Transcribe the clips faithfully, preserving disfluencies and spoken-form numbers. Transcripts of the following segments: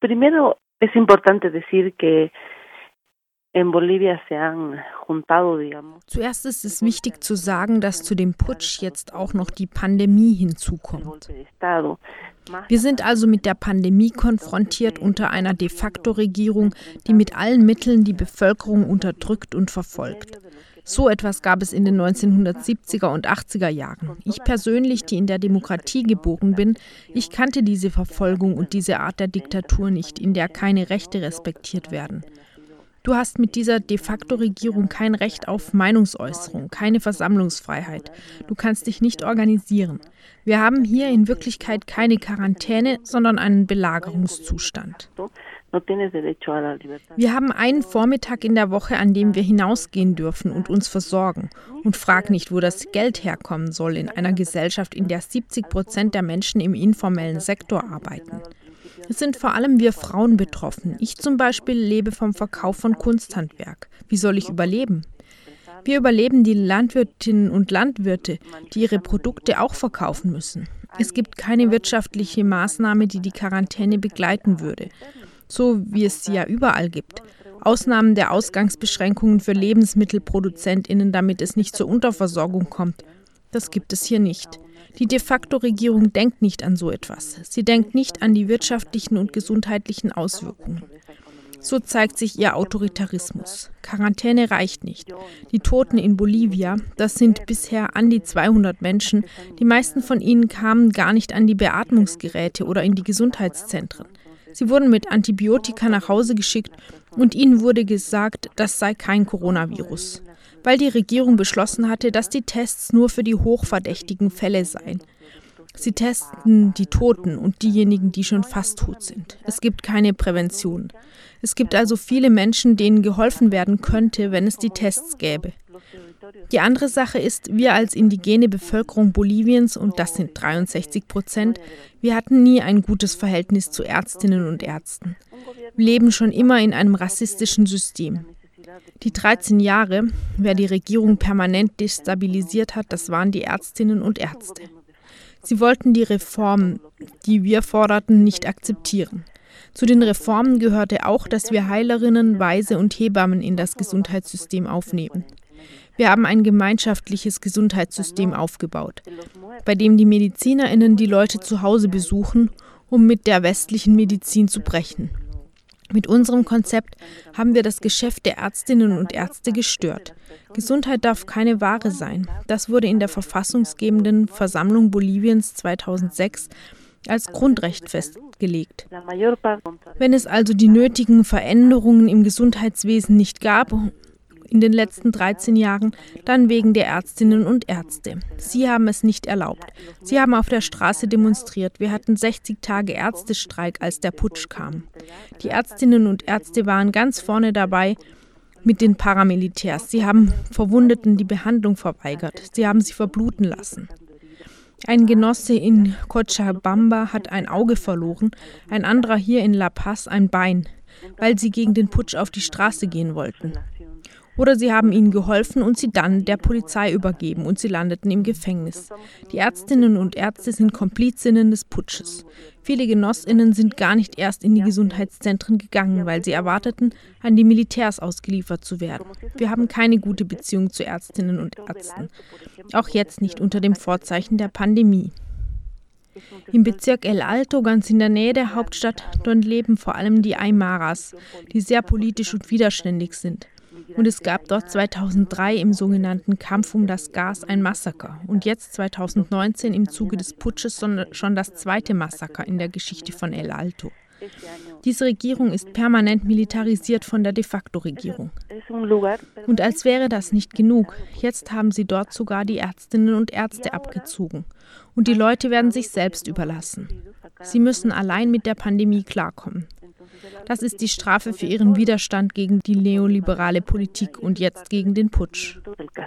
Primero es importante decir que en Bolivia se han juntado, digamos. Zuerst ist es wichtig zu sagen, dass zu dem Putsch jetzt auch noch die Pandemie hinzukommt. Wir sind also mit der Pandemie konfrontiert unter einer de facto Regierung, die mit allen Mitteln die Bevölkerung unterdrückt und verfolgt. So etwas gab es in den neunzehnhundertsiebziger und achtziger Jahren. Ich persönlich, die in der Demokratie geboren bin, ich kannte diese Verfolgung und diese Art der Diktatur nicht, in der keine Rechte respektiert werden. Du hast mit dieser de facto Regierung kein Recht auf Meinungsäußerung, keine Versammlungsfreiheit. Du kannst dich nicht organisieren. Wir haben hier in Wirklichkeit keine Quarantäne, sondern einen Belagerungszustand. Wir haben einen Vormittag in der Woche, an dem wir hinausgehen dürfen und uns versorgen. Und frag nicht, wo das Geld herkommen soll in einer Gesellschaft, in der siebzig Prozent der Menschen im informellen Sektor arbeiten. Es sind vor allem wir Frauen betroffen. Ich zum Beispiel lebe vom Verkauf von Kunsthandwerk. Wie soll ich überleben? Wir überleben die Landwirtinnen und Landwirte, die ihre Produkte auch verkaufen müssen. Es gibt keine wirtschaftliche Maßnahme, die die Quarantäne begleiten würde. So wie es sie ja überall gibt. Ausnahmen der Ausgangsbeschränkungen für LebensmittelproduzentInnen, damit es nicht zur Unterversorgung kommt. Das gibt es hier nicht. Die de facto Regierung denkt nicht an so etwas. Sie denkt nicht an die wirtschaftlichen und gesundheitlichen Auswirkungen. So zeigt sich ihr Autoritarismus. Quarantäne reicht nicht. Die Toten in Bolivia, das sind bisher an die zweihundert Menschen. Die meisten von ihnen kamen gar nicht an die Beatmungsgeräte oder in die Gesundheitszentren. Sie wurden mit Antibiotika nach Hause geschickt und ihnen wurde gesagt, das sei kein Coronavirus. Weil die Regierung beschlossen hatte, dass die Tests nur für die hochverdächtigen Fälle seien. Sie testen die Toten und diejenigen, die schon fast tot sind. Es gibt keine Prävention. Es gibt also viele Menschen, denen geholfen werden könnte, wenn es die Tests gäbe. Die andere Sache ist, wir als indigene Bevölkerung Boliviens, und das sind dreiundsechzig Prozent, wir hatten nie ein gutes Verhältnis zu Ärztinnen und Ärzten. Wir leben schon immer in einem rassistischen System. Die dreizehn Jahre, wer die Regierung permanent destabilisiert hat, das waren die Ärztinnen und Ärzte. Sie wollten die Reformen, die wir forderten, nicht akzeptieren. Zu den Reformen gehörte auch, dass wir Heilerinnen, Waise und Hebammen in das Gesundheitssystem aufnehmen. Wir haben ein gemeinschaftliches Gesundheitssystem aufgebaut, bei dem die MedizinerInnen die Leute zu Hause besuchen, um mit der westlichen Medizin zu brechen. Mit unserem Konzept haben wir das Geschäft der Ärztinnen und Ärzte gestört. Gesundheit darf keine Ware sein. Das wurde in der verfassungsgebenden Versammlung Boliviens zweitausendsechs als Grundrecht festgelegt. Wenn es also die nötigen Veränderungen im Gesundheitswesen nicht gab, in den letzten dreizehn Jahren, dann wegen der Ärztinnen und Ärzte. Sie haben es nicht erlaubt. Sie haben auf der Straße demonstriert. Wir hatten sechzig Tage Ärztestreik, als der Putsch kam. Die Ärztinnen und Ärzte waren ganz vorne dabei mit den Paramilitärs. Sie haben Verwundeten die Behandlung verweigert. Sie haben sie verbluten lassen. Ein Genosse in Cochabamba hat ein Auge verloren, ein anderer hier in La Paz ein Bein, weil sie gegen den Putsch auf die Straße gehen wollten. Oder sie haben ihnen geholfen und sie dann der Polizei übergeben und sie landeten im Gefängnis. Die Ärztinnen und Ärzte sind Komplizinnen des Putsches. Viele Genossinnen sind gar nicht erst in die Gesundheitszentren gegangen, weil sie erwarteten, an die Militärs ausgeliefert zu werden. Wir haben keine gute Beziehung zu Ärztinnen und Ärzten. Auch jetzt nicht unter dem Vorzeichen der Pandemie. Im Bezirk El Alto, ganz in der Nähe der Hauptstadt, dort leben vor allem die Aymaras, die sehr politisch und widerständig sind. Und es gab dort zweitausenddrei im sogenannten Kampf um das Gas ein Massaker. Und jetzt zweitausendneunzehn im Zuge des Putsches schon das zweite Massaker in der Geschichte von El Alto. Diese Regierung ist permanent militarisiert von der de facto Regierung. Und als wäre das nicht genug, jetzt haben sie dort sogar die Ärztinnen und Ärzte abgezogen. Und die Leute werden sich selbst überlassen. Sie müssen allein mit der Pandemie klarkommen. Das ist die Strafe für ihren Widerstand gegen die neoliberale Politik und jetzt gegen den Putsch.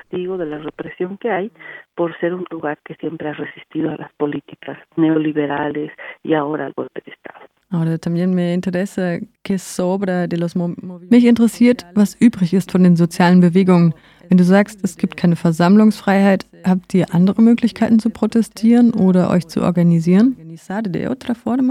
Mich interessiert, was übrig ist von den sozialen Bewegungen. Wenn du sagst, es gibt keine Versammlungsfreiheit, habt ihr andere Möglichkeiten zu protestieren oder euch zu organisieren?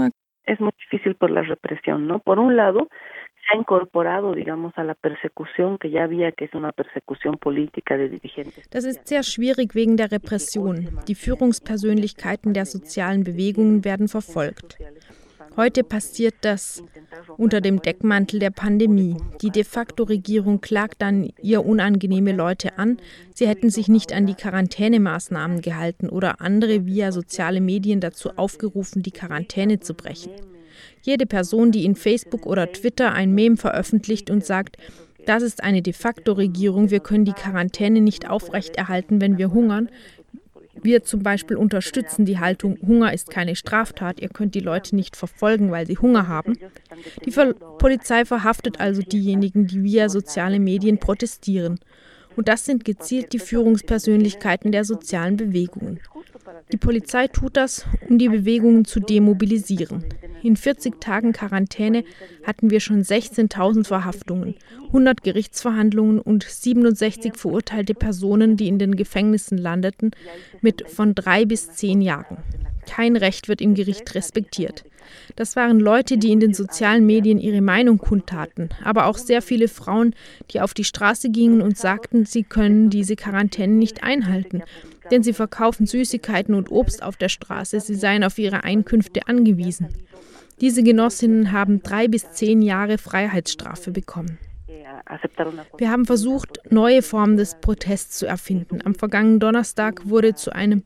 es muy difícil por la represión, ¿no? Por un lado, se ha incorporado, digamos, a la persecución que ya había, que es una persecución política de dirigentes. Das ist sehr schwierig wegen der Repression. Die Führungspersönlichkeiten der sozialen Bewegungen werden verfolgt. Heute passiert das unter dem Deckmantel der Pandemie. Die De-facto-Regierung klagt dann ihr unangenehme Leute an, sie hätten sich nicht an die Quarantänemaßnahmen gehalten oder andere via soziale Medien dazu aufgerufen, die Quarantäne zu brechen. Jede Person, die in Facebook oder Twitter ein Meme veröffentlicht und sagt, das ist eine De-facto-Regierung, wir können die Quarantäne nicht aufrechterhalten, wenn wir hungern. Wir zum Beispiel unterstützen die Haltung, Hunger ist keine Straftat, ihr könnt die Leute nicht verfolgen, weil sie Hunger haben. Die Ver- Polizei verhaftet also diejenigen, die via soziale Medien protestieren. Und das sind gezielt die Führungspersönlichkeiten der sozialen Bewegungen. Die Polizei tut das, um die Bewegungen zu demobilisieren. In vierzig Tagen Quarantäne hatten wir schon sechzehntausend Verhaftungen, hundert Gerichtsverhandlungen und siebenundsechzig verurteilte Personen, die in den Gefängnissen landeten, mit von drei bis zehn Jahren. Kein Recht wird im Gericht respektiert. Das waren Leute, die in den sozialen Medien ihre Meinung kundtaten, aber auch sehr viele Frauen, die auf die Straße gingen und sagten, sie können diese Quarantäne nicht einhalten, denn sie verkaufen Süßigkeiten und Obst auf der Straße, sie seien auf ihre Einkünfte angewiesen. Diese Genossinnen haben drei bis zehn Jahre Freiheitsstrafe bekommen. Wir haben versucht, neue Formen des Protests zu erfinden. Am vergangenen Donnerstag wurde zu einem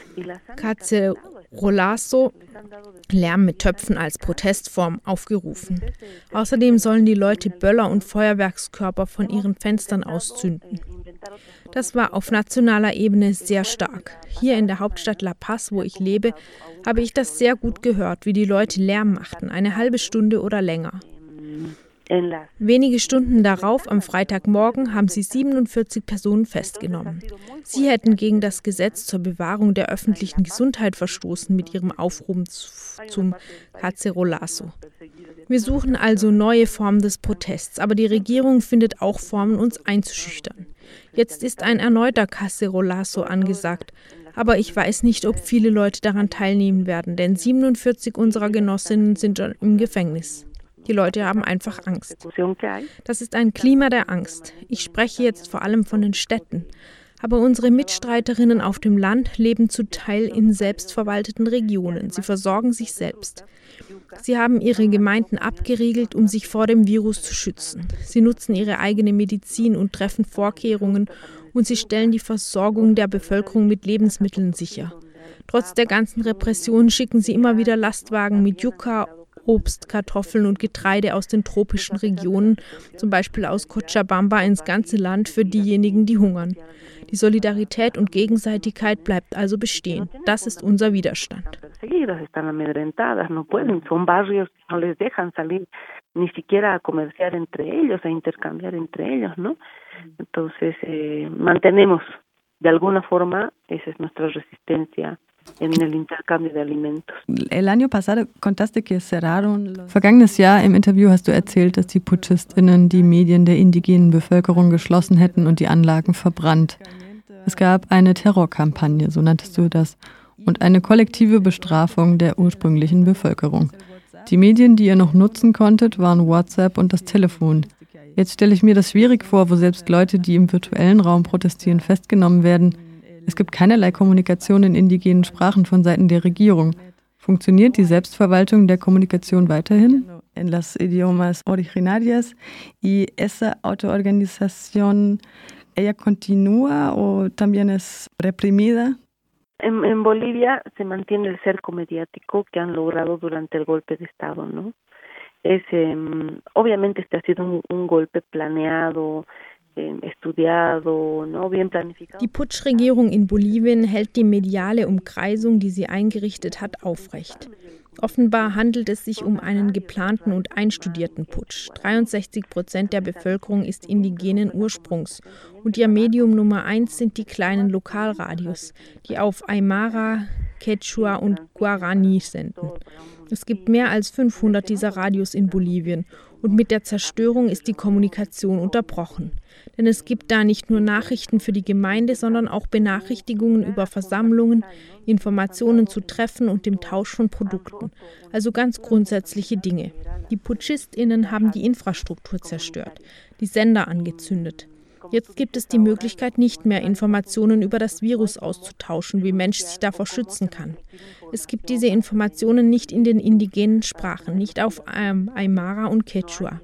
Cacerolazo Lärm mit Töpfen als Protestform aufgerufen. Außerdem sollen die Leute Böller und Feuerwerkskörper von ihren Fenstern auszünden. Das war auf nationaler Ebene sehr stark. Hier in der Hauptstadt La Paz, wo ich lebe, habe ich das sehr gut gehört, wie die Leute Lärm machten, eine halbe Stunde oder länger. Wenige Stunden darauf, am Freitagmorgen, haben sie siebenundvierzig Personen festgenommen. Sie hätten gegen das Gesetz zur Bewahrung der öffentlichen Gesundheit verstoßen mit ihrem Aufruf zum Cacerolazo. Wir suchen also neue Formen des Protests, aber die Regierung findet auch Formen, uns einzuschüchtern. Jetzt ist ein erneuter Cacerolazo angesagt, aber ich weiß nicht, ob viele Leute daran teilnehmen werden, denn siebenundvierzig unserer Genossinnen sind schon im Gefängnis. Die Leute haben einfach Angst. Das ist ein Klima der Angst. Ich spreche jetzt vor allem von den Städten. Aber unsere Mitstreiterinnen auf dem Land leben zum Teil in selbstverwalteten Regionen. Sie versorgen sich selbst. Sie haben ihre Gemeinden abgeriegelt, um sich vor dem Virus zu schützen. Sie nutzen ihre eigene Medizin und treffen Vorkehrungen und sie stellen die Versorgung der Bevölkerung mit Lebensmitteln sicher. Trotz der ganzen Repression schicken sie immer wieder Lastwagen mit Yucca, Obst, Kartoffeln und Getreide aus den tropischen Regionen, zum Beispiel aus Cochabamba, ins ganze Land für diejenigen, die hungern. Die Solidarität und Gegenseitigkeit bleibt also bestehen. Das ist unser Widerstand. Ni siquiera a comerciar entre ellos, a intercambiar entre ellos, ¿no? Entonces, eh, mantenemos de alguna forma, esa es nuestra resistencia en el intercambio de alimentos. El año pasado contaste que cerraron los... Vergangenes Jahr im Interview hast du erzählt, dass die PutschistInnen die Medien der indigenen Bevölkerung geschlossen hätten und die Anlagen verbrannt. Es gab eine Terrorkampagne, so nanntest du das, und eine kollektive Bestrafung der ursprünglichen Bevölkerung. Die Medien, die ihr noch nutzen konntet, waren WhatsApp und das Telefon. Jetzt stelle ich mir das schwierig vor, wo selbst Leute, die im virtuellen Raum protestieren, festgenommen werden. Es gibt keinerlei Kommunikation in indigenen Sprachen von Seiten der Regierung. Funktioniert die Selbstverwaltung der Kommunikation weiterhin? En las idiomas originarias y esa autoorganización, ¿ella continúa o también es reprimida? En, en Bolivia se mantiene el cerco mediático que han logrado durante el golpe de Estado, ¿no? Es, eh, obviamente este ha sido un, un golpe planeado, eh, estudiado, ¿no? Bien planificado. Die Putschregierung in Bolivien hält die mediale Umkreisung, die sie eingerichtet hat, aufrecht. Offenbar handelt es sich um einen geplanten und einstudierten Putsch. dreiundsechzig Prozent der Bevölkerung ist indigenen Ursprungs und ihr Medium Nummer eins sind die kleinen Lokalradios, die auf Aymara, Quechua und Guarani senden. Es gibt mehr als fünfhundert dieser Radios in Bolivien und mit der Zerstörung ist die Kommunikation unterbrochen. Denn es gibt da nicht nur Nachrichten für die Gemeinde, sondern auch Benachrichtigungen über Versammlungen, Informationen zu Treffen und dem Tausch von Produkten. Also ganz grundsätzliche Dinge. Die PutschistInnen haben die Infrastruktur zerstört, die Sender angezündet. Jetzt gibt es die Möglichkeit, nicht mehr Informationen über das Virus auszutauschen, wie Mensch sich davor schützen kann. Es gibt diese Informationen nicht in den indigenen Sprachen, nicht auf ähm, Aymara und Quechua.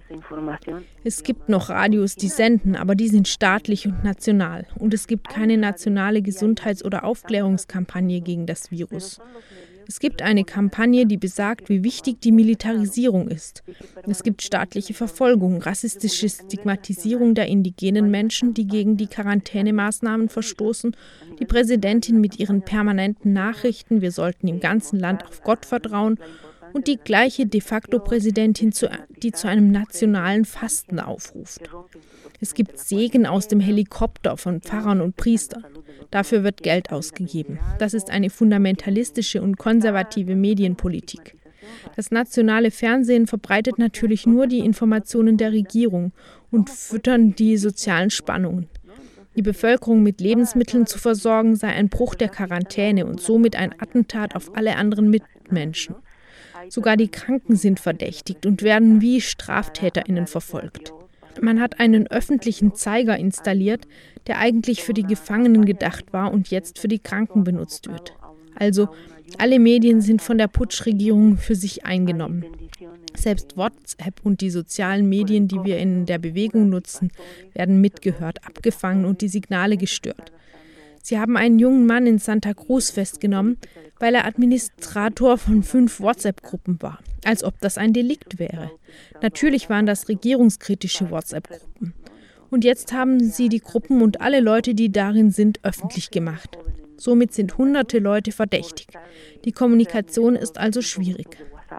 Es gibt noch Radios, die senden, aber die sind staatlich und national. Und es gibt keine nationale Gesundheits- oder Aufklärungskampagne gegen das Virus. Es gibt eine Kampagne, die besagt, wie wichtig die Militarisierung ist. Es gibt staatliche Verfolgung, rassistische Stigmatisierung der indigenen Menschen, die gegen die Quarantänemaßnahmen verstoßen, die Präsidentin mit ihren permanenten Nachrichten, wir sollten im ganzen Land auf Gott vertrauen, und die gleiche de facto Präsidentin, die zu einem nationalen Fasten aufruft. Es gibt Segen aus dem Helikopter von Pfarrern und Priestern. Dafür wird Geld ausgegeben. Das ist eine fundamentalistische und konservative Medienpolitik. Das nationale Fernsehen verbreitet natürlich nur die Informationen der Regierung und füttern die sozialen Spannungen. Die Bevölkerung mit Lebensmitteln zu versorgen, sei ein Bruch der Quarantäne und somit ein Attentat auf alle anderen Mitmenschen. Sogar die Kranken sind verdächtigt und werden wie StraftäterInnen verfolgt. Man hat einen öffentlichen Zeiger installiert, der eigentlich für die Gefangenen gedacht war und jetzt für die Kranken benutzt wird. Also, alle Medien sind von der Putschregierung für sich eingenommen. Selbst WhatsApp und die sozialen Medien, die wir in der Bewegung nutzen, werden mitgehört, abgefangen und die Signale gestört. Sie haben einen jungen Mann in Santa Cruz festgenommen, weil er Administrator von fünf WhatsApp-Gruppen war, als ob das ein Delikt wäre. Natürlich waren das regierungskritische WhatsApp-Gruppen. Und jetzt haben sie die Gruppen und alle Leute, die darin sind, öffentlich gemacht. Somit sind hunderte Leute verdächtig. Die Kommunikation ist also schwierig.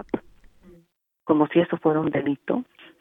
Como si eso fuera un delito.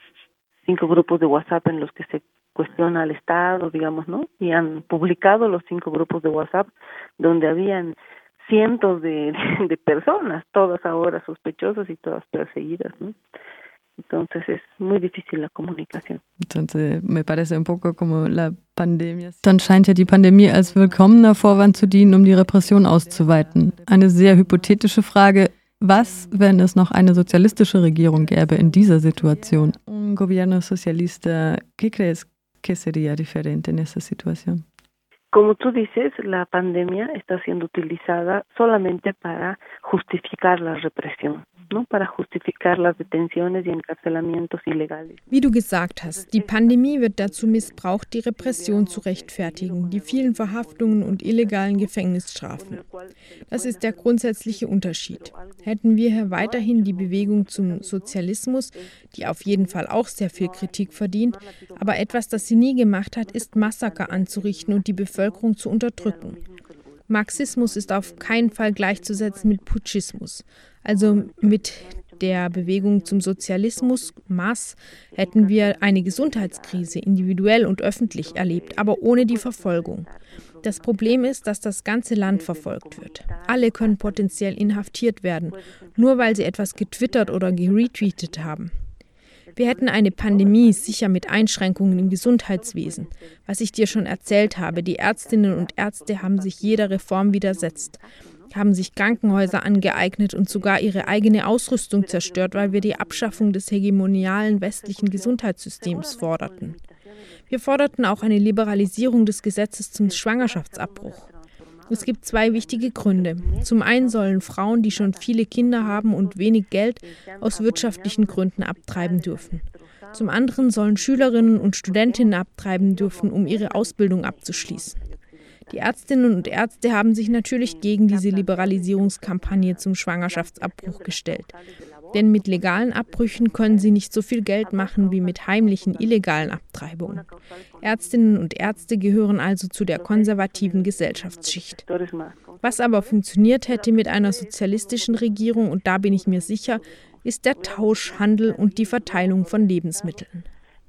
Cinco grupos de WhatsApp en los que se cuestiona al Estado, digamos, ¿no? Y han publicado los cinco grupos de WhatsApp donde habían cientos de, de, de personas, todas ahora sospechosas y todas perseguidas, ¿no? Entonces es muy difícil la comunicación. Entonces me parece un poco como la Pandemie. Dann scheint ja die Pandemie als willkommener Vorwand zu dienen, um die Repression auszuweiten. Eine sehr hypothetische Frage: Was, wenn es noch eine sozialistische Regierung gäbe in dieser Situation? Un gobierno socialista, ¿qué crees que sería diferente en esa situación? Como tú dices, la pandemia está siendo utilizada solamente para justificar la represión, ¿no? Para justificar las detenciones y encarcelamientos ilegales. Wie du gesagt hast, die Pandemie wird dazu missbraucht, die Repression zu rechtfertigen, die vielen Verhaftungen und illegalen Gefängnisstrafen. Das ist der grundsätzliche Unterschied. Hätten wir hier weiterhin die Bewegung zum Sozialismus, die auf jeden Fall auch sehr viel Kritik verdient, aber etwas, das sie nie gemacht hat, ist Massaker anzurichten und die Bevölkerung zu unterdrücken. Marxismus ist auf keinen Fall gleichzusetzen mit Putschismus. Also mit der Bewegung zum Sozialismus, M A S, hätten wir eine Gesundheitskrise individuell und öffentlich erlebt, aber ohne die Verfolgung. Das Problem ist, dass das ganze Land verfolgt wird. Alle können potenziell inhaftiert werden, nur weil sie etwas getwittert oder geretweetet haben. Wir hätten eine Pandemie, sicher mit Einschränkungen im Gesundheitswesen. Was ich dir schon erzählt habe, die Ärztinnen und Ärzte haben sich jeder Reform widersetzt, haben sich Krankenhäuser angeeignet und sogar ihre eigene Ausrüstung zerstört, weil wir die Abschaffung des hegemonialen westlichen Gesundheitssystems forderten. Wir forderten auch eine Liberalisierung des Gesetzes zum Schwangerschaftsabbruch. Es gibt zwei wichtige Gründe. Zum einen sollen Frauen, die schon viele Kinder haben und wenig Geld, aus wirtschaftlichen Gründen abtreiben dürfen. Zum anderen sollen Schülerinnen und Studentinnen abtreiben dürfen, um ihre Ausbildung abzuschließen. Die Ärztinnen und Ärzte haben sich natürlich gegen diese Liberalisierungskampagne zum Schwangerschaftsabbruch gestellt. Denn mit legalen Abbrüchen können sie nicht so viel Geld machen wie mit heimlichen, illegalen Abtreibungen. Ärztinnen und Ärzte gehören also zu der konservativen Gesellschaftsschicht. Was aber funktioniert hätte mit einer sozialistischen Regierung, und da bin ich mir sicher, ist der Tauschhandel und die Verteilung von Lebensmitteln.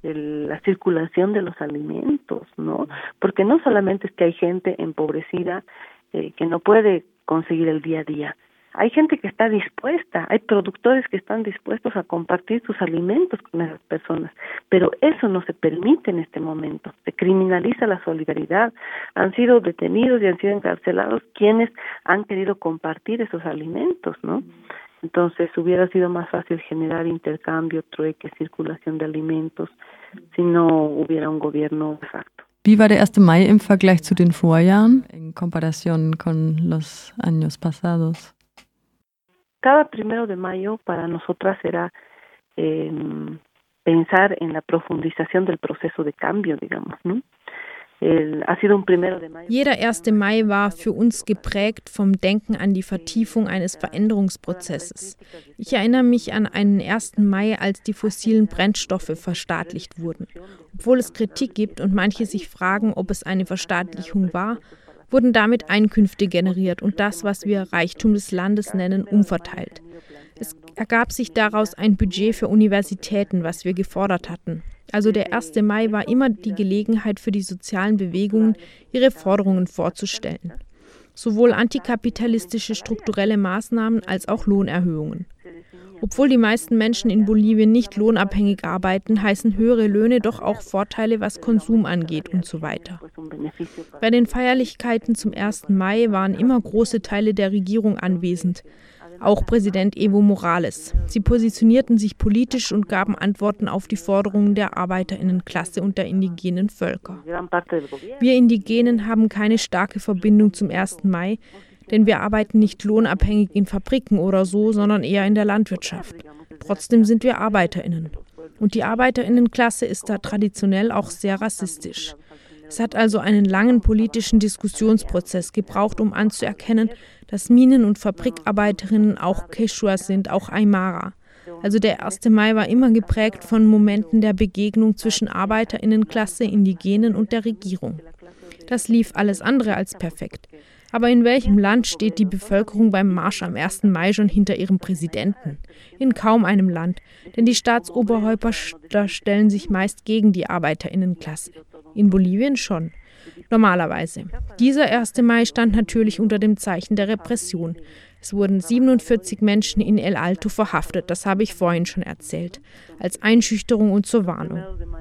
La circulación de los alimentos, ¿no? Porque no solamente es que hay gente empobrecida eh, que no puede conseguir el día a día. hay gente que está dispuesta, hay productores que están dispuestos a compartir sus alimentos con esas personas, pero eso no se permite en este momento, se criminaliza la solidaridad, han sido detenidos y han sido encarcelados quienes han querido compartir esos alimentos, ¿no? Entonces hubiera sido más fácil generar intercambio, trueque, circulación de alimentos, si no hubiera un gobierno de facto. Wie war der erste Mai im Vergleich zu den Vorjahren, en comparación con los años pasados? Cada primero de mayo para nosotras era eh, pensar en la profundización del proceso de cambio, digamos, ¿no? El, ha sido un primero de mayo. Jeder erste Mai war für uns geprägt vom Denken an die Vertiefung eines Veränderungsprozesses. Ich erinnere mich an einen ersten Mai, als die fossilen Brennstoffe verstaatlicht wurden. Obwohl es Kritik gibt und manche sich fragen, ob es eine Verstaatlichung war, wurden damit Einkünfte generiert und das, was wir Reichtum des Landes nennen, umverteilt. Es ergab sich daraus ein Budget für Universitäten, was wir gefordert hatten. Also der erste Mai war immer die Gelegenheit für die sozialen Bewegungen, ihre Forderungen vorzustellen. Sowohl antikapitalistische strukturelle Maßnahmen als auch Lohnerhöhungen. Obwohl die meisten Menschen in Bolivien nicht lohnabhängig arbeiten, heißen höhere Löhne doch auch Vorteile, was Konsum angeht und so weiter. Bei den Feierlichkeiten zum ersten Mai waren immer große Teile der Regierung anwesend. Auch Präsident Evo Morales. Sie positionierten sich politisch und gaben Antworten auf die Forderungen der Arbeiterinnenklasse und der indigenen Völker. Wir Indigenen haben keine starke Verbindung zum ersten Mai, denn wir arbeiten nicht lohnabhängig in Fabriken oder so, sondern eher in der Landwirtschaft. Trotzdem sind wir ArbeiterInnen. Und die Arbeiterinnenklasse ist da traditionell auch sehr rassistisch. Es hat also einen langen politischen Diskussionsprozess gebraucht, um anzuerkennen, dass Minen- und Fabrikarbeiterinnen auch Quechua sind, auch Aymara. Also der erste Mai war immer geprägt von Momenten der Begegnung zwischen Arbeiterinnenklasse, Indigenen und der Regierung. Das lief alles andere als perfekt. Aber in welchem Land steht die Bevölkerung beim Marsch am ersten Mai schon hinter ihrem Präsidenten? In kaum einem Land, denn die Staatsoberhäupter stellen sich meist gegen die Arbeiterinnenklasse. In Bolivien schon. Normalerweise. Dieser erste Mai stand natürlich unter dem Zeichen der Repression. Es wurden siebenundvierzig Menschen in El Alto verhaftet, das habe ich vorhin schon erzählt, als Einschüchterung und zur Warnung.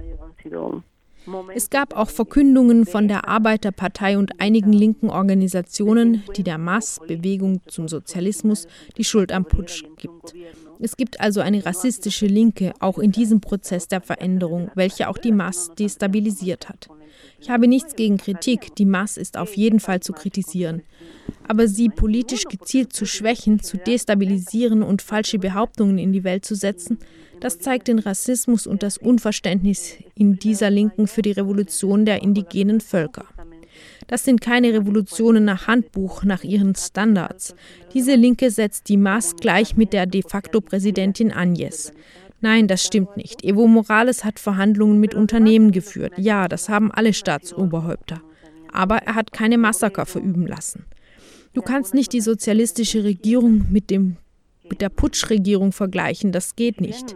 Es gab auch Verkündungen von der Arbeiterpartei und einigen linken Organisationen, die der M A S, Bewegung zum Sozialismus, die Schuld am Putsch gibt. Es gibt also eine rassistische Linke, auch in diesem Prozess der Veränderung, welche auch die M A S destabilisiert hat. Ich habe nichts gegen Kritik, die M A S ist auf jeden Fall zu kritisieren. Aber sie politisch gezielt zu schwächen, zu destabilisieren und falsche Behauptungen in die Welt zu setzen, das zeigt den Rassismus und das Unverständnis in dieser Linken für die Revolution der indigenen Völker. Das sind keine Revolutionen nach Handbuch, nach ihren Standards. Diese Linke setzt die M A S gleich mit der de facto Präsidentin Áñez. Nein, das stimmt nicht. Evo Morales hat Verhandlungen mit Unternehmen geführt. Ja, das haben alle Staatsoberhäupter. Aber er hat keine Massaker verüben lassen. Du kannst nicht die sozialistische Regierung mit dem mit der Putschregierung vergleichen, das geht nicht.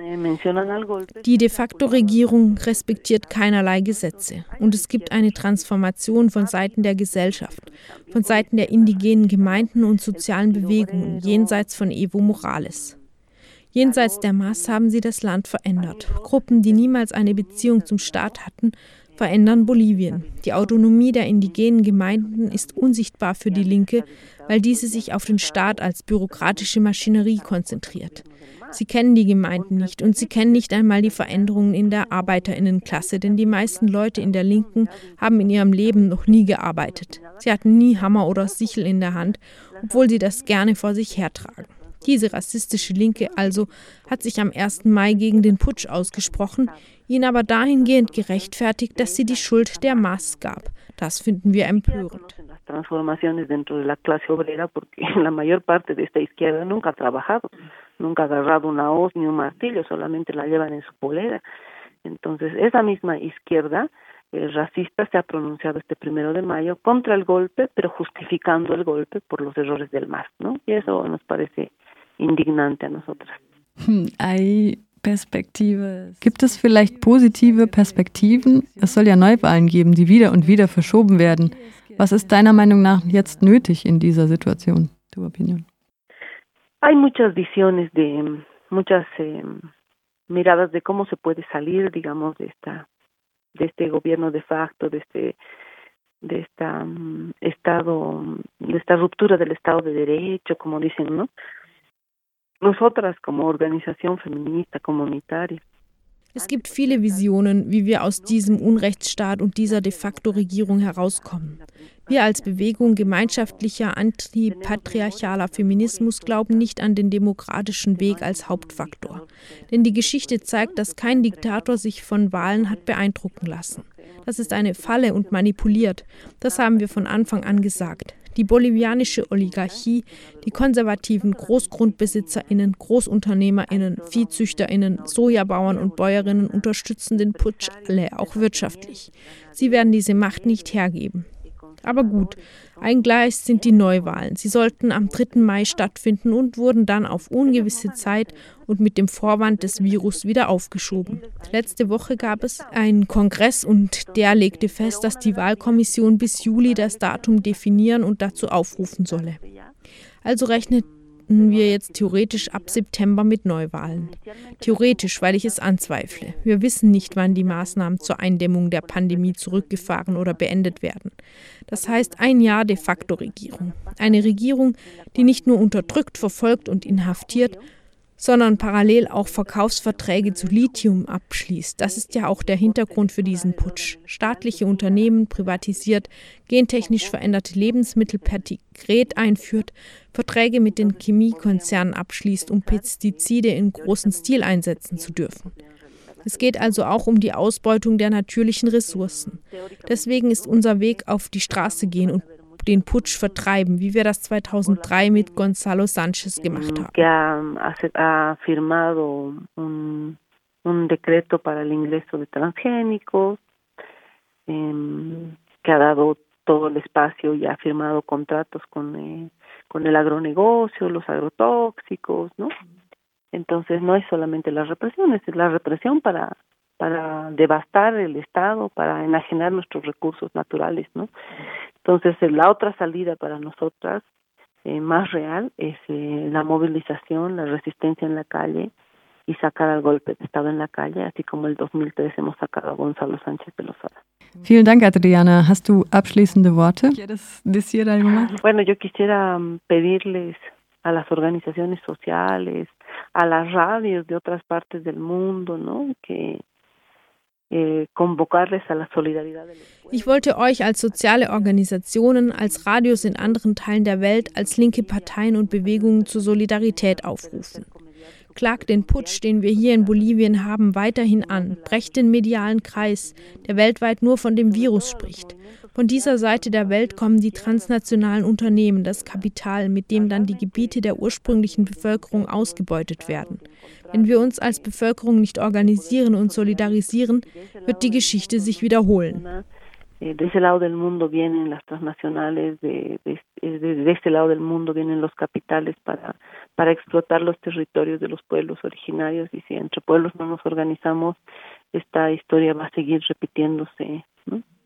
Die de facto Regierung respektiert keinerlei Gesetze. Und es gibt eine Transformation von Seiten der Gesellschaft, von Seiten der indigenen Gemeinden und sozialen Bewegungen, jenseits von Evo Morales. Jenseits der M A S haben sie das Land verändert. Gruppen, die niemals eine Beziehung zum Staat hatten, verändern Bolivien. Die Autonomie der indigenen Gemeinden ist unsichtbar für die Linke, weil diese sich auf den Staat als bürokratische Maschinerie konzentriert. Sie kennen die Gemeinden nicht und sie kennen nicht einmal die Veränderungen in der Arbeiterinnenklasse, denn die meisten Leute in der Linken haben in ihrem Leben noch nie gearbeitet. Sie hatten nie Hammer oder Sichel in der Hand, obwohl sie das gerne vor sich hertragen. Diese rassistische Linke also hat sich am ersten Mai gegen den Putsch ausgesprochen, ihn aber dahingehend gerechtfertigt, dass sie die Schuld der M A S gab. Das finden wir empörend. Transformaciones dentro de la clase obrera, porque la mayor parte de esta izquierda nunca ha trabajado, nunca ha agarrado una hoz ni un martillo, solamente la llevan en su polera. Entonces, esa misma izquierda eh, racista se ha pronunciado este primero de mayo contra el golpe, pero justificando el golpe por los errores del M A S, ¿no? Y eso nos parece indignante a nosotras. Hay Perspektive. Gibt es vielleicht positive Perspektiven? Es soll ja Neuwahlen geben, die wieder und wieder verschoben werden. Was ist deiner Meinung nach jetzt nötig in dieser Situation? Tu opinion. Hay muchas visiones de muchas eh, miradas de cómo se puede salir, digamos, de esta de este gobierno de facto, de este de esta um, estado, de esta ruptura del Estado de Derecho, como dicen, ¿no? Nosotras como Organisation feminista, comunitaria. Es gibt viele Visionen, wie wir aus diesem Unrechtsstaat und dieser de facto Regierung herauskommen. Wir als Bewegung gemeinschaftlicher antipatriarchaler Feminismus glauben nicht an den demokratischen Weg als Hauptfaktor. Denn die Geschichte zeigt, dass kein Diktator sich von Wahlen hat beeindrucken lassen. Das ist eine Falle und manipuliert. Das haben wir von Anfang an gesagt. Die bolivianische Oligarchie, die konservativen GroßgrundbesitzerInnen, GroßunternehmerInnen, ViehzüchterInnen, Sojabauern und Bäuerinnen unterstützen den Putsch alle, auch wirtschaftlich. Sie werden diese Macht nicht hergeben. Aber gut, eingleist sind die Neuwahlen. Sie sollten am dritten Mai stattfinden und wurden dann auf ungewisse Zeit und mit dem Vorwand des Virus wieder aufgeschoben. Letzte Woche gab es einen Kongress und der legte fest, dass die Wahlkommission bis Juli das Datum definieren und dazu aufrufen solle. Also rechnet wir jetzt theoretisch ab September mit Neuwahlen. Theoretisch, weil ich es anzweifle. Wir wissen nicht, wann die Maßnahmen zur Eindämmung der Pandemie zurückgefahren oder beendet werden. Das heißt ein Jahr de facto Regierung. Eine Regierung, die nicht nur unterdrückt, verfolgt und inhaftiert, sondern parallel auch Verkaufsverträge zu Lithium abschließt. Das ist ja auch der Hintergrund für diesen Putsch. Staatliche Unternehmen privatisiert, gentechnisch veränderte Lebensmittel per Dekret einführt, Verträge mit den Chemiekonzernen abschließt, um Pestizide in großem Stil einsetzen zu dürfen. Es geht also auch um die Ausbeutung der natürlichen Ressourcen. Deswegen ist unser Weg auf die Straße gehen und den Putsch vertreiben, wie wir das zweitausenddrei mit Gonzalo Sánchez gemacht haben. Que ha, ha firmado un, un decreto para el ingreso de transgénicos, eh, que ha dado todo el espacio y ha firmado contratos con, eh, con el agronegocio, los agrotóxicos, ¿no? Entonces no es solamente la represión, es la represión para para devastar el Estado, para enajenar nuestros recursos naturales, ¿no? Entonces, la otra salida para nosotras, eh, más real, es eh, la movilización, la resistencia en la calle y sacar al golpe de Estado en la calle, así como el dos mil tres hemos sacado a Gonzalo Sánchez de Lozada. Vielen Dank, Adriana. Hast du abschließende Worte? ¿Quieres decir algo más? Bueno, yo quisiera pedirles a las organizaciones sociales, a las radios de otras partes del mundo, ¿no? Que Ich wollte euch als soziale Organisationen, als Radios in anderen Teilen der Welt, als linke Parteien und Bewegungen zur Solidarität aufrufen. Klagt den Putsch, den wir hier in Bolivien haben, weiterhin an. Brecht den medialen Kreis, der weltweit nur von dem Virus spricht. Von dieser Seite der Welt kommen die transnationalen Unternehmen, das Kapital, mit dem dann die Gebiete der ursprünglichen Bevölkerung ausgebeutet werden. Wenn wir uns als Bevölkerung nicht organisieren und solidarisieren, wird die Geschichte sich wiederholen. De ese lado del mundo vienen las transnacionales, de, de, de, de este lado del mundo vienen los capitales para, para explotar los territorios de los pueblos originarios, y si entre pueblos no nos organizamos, esta historia va a seguir repitiéndose, ¿no?